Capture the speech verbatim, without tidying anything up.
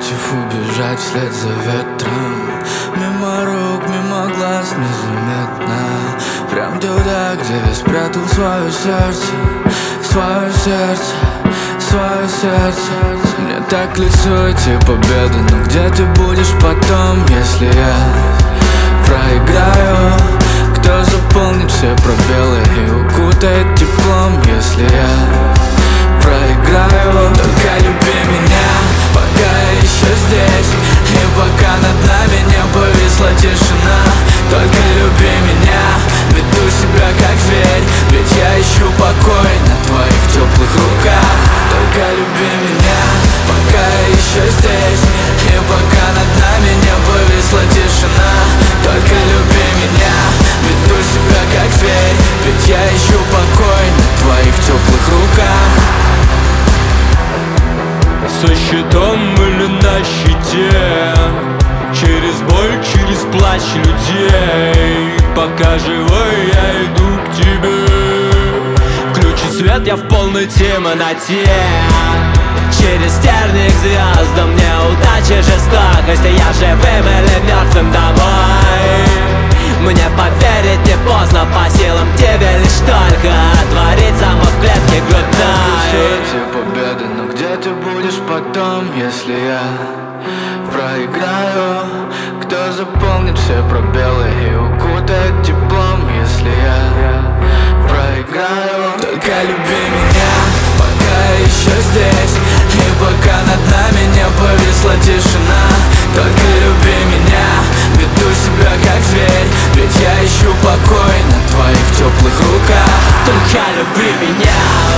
Против убежать вслед за ветром, мимо рук, мимо глаз, незаметно, прям туда, где я спрятал свое сердце, свое сердце, свое сердце. Мне так к лицу эти победы, но где ты будешь потом, если я проиграю? Кто заполнит все пробелы и укутает теплом, если я проиграю? Только люби меня, пока я еще здесь, и пока над нами не повисла тишина. Только люби меня, веду себя как зверь, ведь я ищу покой на твоих теплых руках. Только люби меня, пока я еще здесь, и пока над нами не повисла тишина. Только люби меня, веду себя как зверь, ведь я ищу покой на твоих теплых руках. Со щитом или на щите, через боль, через плач людей. Пока живой, я иду к тебе. Включи свет, я в полной темноте. Через терник к звездам, неудачи, жестокость. Я живым или мертвым домой. Мне поверить не поздно, по силам тебе лишь только отворить замок в клетке грудной. Эти победы, но где ты будешь потом, если я проиграю? Кто заполнит все пробелы и укутает теплом, если я проиграю? Только люби меня, пока я еще здесь, и пока над нами не повисла тишина. Только люби меня, веду себя как зверь, ведь я ищу покой на твоих теплых руках. Только люби меня.